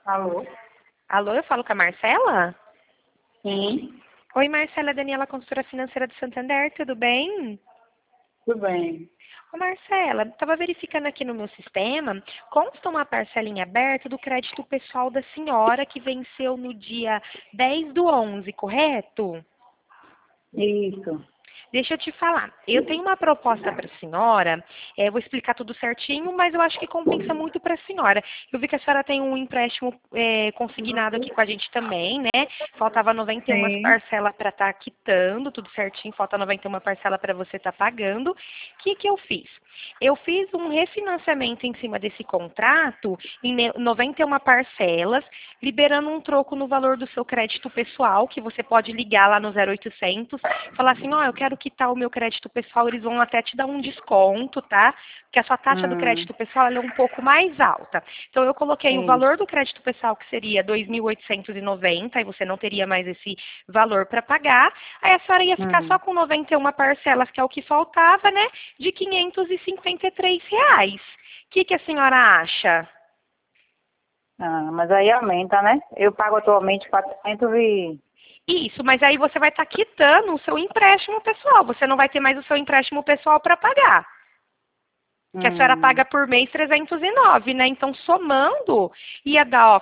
Alô? Alô, eu falo com a Marcela? Sim, Oi, Marcela, Daniela, consultora financeira do Santander, tudo bem? tudo bem. Ô, Marcela, estava verificando aqui no meu sistema, consta uma parcela em aberto do crédito pessoal da senhora que venceu no dia 10/11, correto? Isso. Deixa eu te falar, eu tenho uma proposta para a senhora, vou explicar tudo certinho, mas eu acho que compensa muito para a senhora. Eu vi que a senhora tem um empréstimo consignado aqui com a gente também, né? Faltava 91 Sim. parcelas para estar quitando, tudo certinho, falta 91 parcela para você estar pagando. O que eu fiz? Eu fiz um refinanciamento em cima desse contrato em 91 parcelas, liberando um troco no valor do seu crédito pessoal, que você pode ligar lá no 0800, falar assim, ó, eu quero quitar o meu crédito pessoal, eles vão até te dar um desconto, tá? Porque a sua taxa do Hum, crédito pessoal ela é um pouco mais alta. Então, eu coloquei o sim. valor do crédito pessoal, que seria 2.890, e você não teria mais esse valor para pagar. Aí a senhora ia ficar só Hum. com 91 parcelas, que é o que faltava, né? De R$ 553. O que a senhora acha? Ah, mas aí aumenta, né? Eu pago atualmente 400 e... Isso, mas aí você vai estar quitando o seu empréstimo pessoal. Você não vai ter mais o seu empréstimo pessoal para pagar. Que a senhora paga Hum. por mês 309, né? Então, somando, ia dar, ó,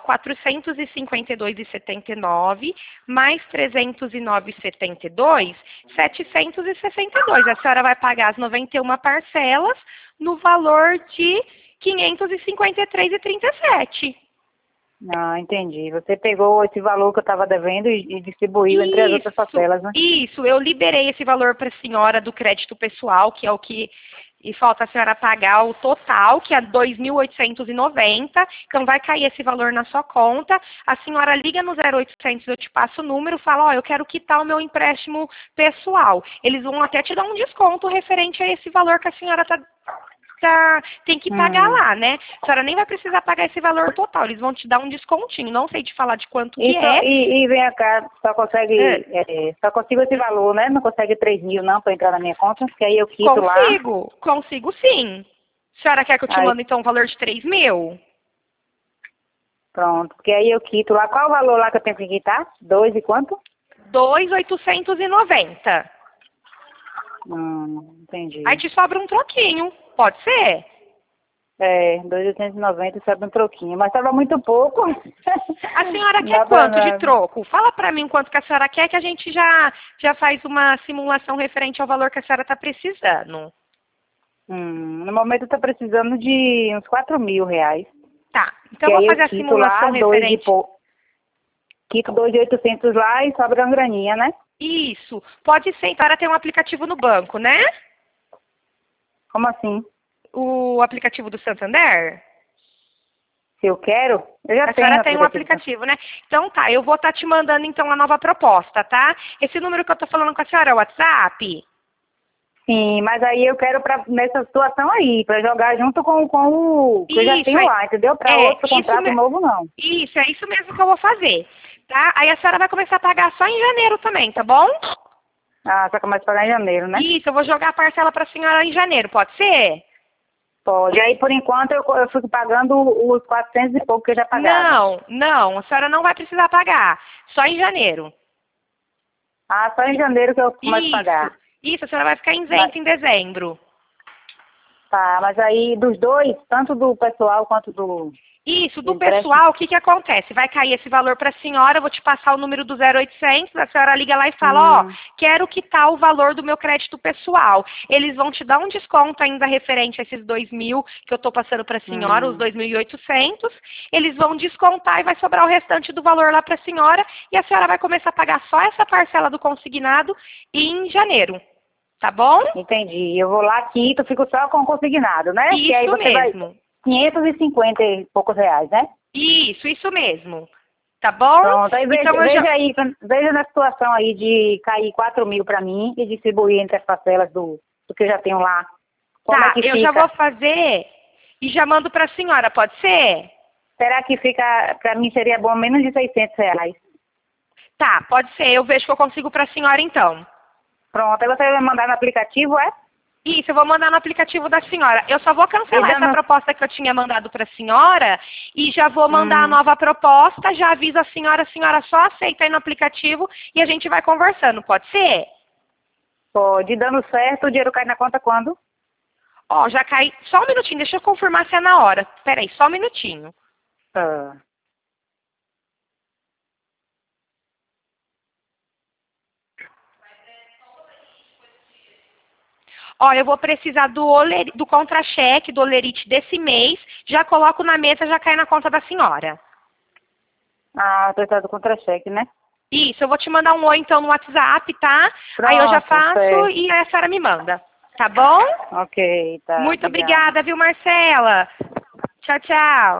452,79 mais 309,72, 762. A senhora vai pagar as 91 parcelas no valor de 553,37. Ah, entendi. Você pegou esse valor que eu estava devendo e distribuiu entre as outras Isso, parcelas, né? isso. Eu liberei esse valor para a senhora do crédito pessoal, que é o que e falta a senhora pagar o total, que é 2.890. Então vai cair esse valor na sua conta. A senhora liga no 0800, eu te passo o número, fala, ó, eu quero quitar o meu empréstimo pessoal. Eles vão até te dar um desconto referente a esse valor que a senhora tem que pagar Hum. lá, né? A senhora nem vai precisar pagar esse valor total, eles vão te dar um descontinho. Não sei te falar de quanto que é. E vem cá, só É, consegue, só consigo esse valor, né? Não consegue 3 mil não para entrar na minha conta, porque aí eu quito lá, consigo sim. A senhora quer que eu te aí mande então o valor de 3.000? pronto. Porque aí eu quito lá. Qual o valor lá que eu tenho que quitar? 2 e quanto? 2.890. Aí Entendi. te sobra um troquinho, pode ser? É, 2.890 sobe um troquinho, mas estava muito pouco. A senhora Não quer dá pra quanto de nada. troco? Fala pra mim quanto que a senhora quer, que a gente já faz uma simulação referente ao valor que a senhora está precisando. No momento eu estou precisando de uns 4 mil reais. Tá, então Que eu vou aí eu fazer a quito simulação lá, referente. quito 2.800 lá e sobra uma graninha, né? Isso, pode ser, então ela tem um aplicativo no banco, né? Como assim? O aplicativo do Santander? Se eu quero, eu já A tenho senhora o tem um aplicativo. aplicativo, né? Então tá, eu vou estar te mandando então a nova proposta, tá? Esse número que eu tô falando com a senhora é o WhatsApp? Sim, mas aí eu quero nessa situação aí, para jogar junto com o que eu já Isso, tenho lá, entendeu? Para outro contrato novo, não. isso, é isso mesmo que eu vou fazer, tá? Aí a senhora vai começar a pagar só em janeiro também, tá bom? Ah, só começa a pagar em janeiro, né? Isso, eu vou jogar a parcela pra senhora em janeiro, pode ser? Pode. Aí, por enquanto, eu fico pagando os 400 e pouco que eu já pagava. Não, a senhora não vai precisar pagar, só em janeiro. Ah, só em janeiro que eu começo a Isso, pagar. isso, a senhora vai ficar Mas, isenta em dezembro. tá, mas aí dos dois, tanto do pessoal quanto Isso, do do empréstimo. pessoal, o que que acontece? Vai cair esse valor para a senhora, eu vou te passar o número do 0800, a senhora liga lá e fala, ó, Hum, quero quitar o valor do meu crédito pessoal. Eles vão te dar um desconto ainda referente a esses 2.000 que eu estou passando para a senhora, os hum. 2.800. Eles vão descontar e vai sobrar o restante do valor lá para a senhora e a senhora vai começar a pagar só essa parcela do consignado em janeiro, tá bom? Entendi. Eu vou lá, quito, fico só com o consignado, né? Que aí Isso você vai mesmo. 550 e poucos reais, né? Isso mesmo. Tá bom? Pronto, aí Então eu já. veja aí, veja na situação aí de cair 4 mil para mim e distribuir entre as parcelas do que eu já tenho lá. Como é Tá, que eu já vou fica? fazer e já mando para a senhora, pode ser? Será que fica, para mim seria bom menos de 600 reais? Tá, pode ser. Eu vejo que eu consigo para a senhora então. Pronto, aí você vai mandar no aplicativo, é? Isso, eu vou mandar no aplicativo da senhora. Eu só vou cancelar essa proposta que eu tinha mandado para a senhora e já vou mandar a nova proposta, já aviso a senhora só aceita aí no aplicativo e a gente vai conversando, pode ser? Pode. Dando certo, o dinheiro cai na conta quando? Ó, já cai. Só um minutinho, deixa eu confirmar se é na hora. Peraí, só um minutinho. Tá. Ó, eu vou precisar do contra-cheque, do olerite desse mês. Já coloco na mesa, já cai na conta da senhora. Ah, do contra-cheque, né? Isso, eu vou te mandar um oi então no WhatsApp, tá? Pronto, Aí eu já faço certo. e a senhora me manda. Tá bom? Ok, tá. Muito obrigada, viu, Marcela? Tchau, tchau.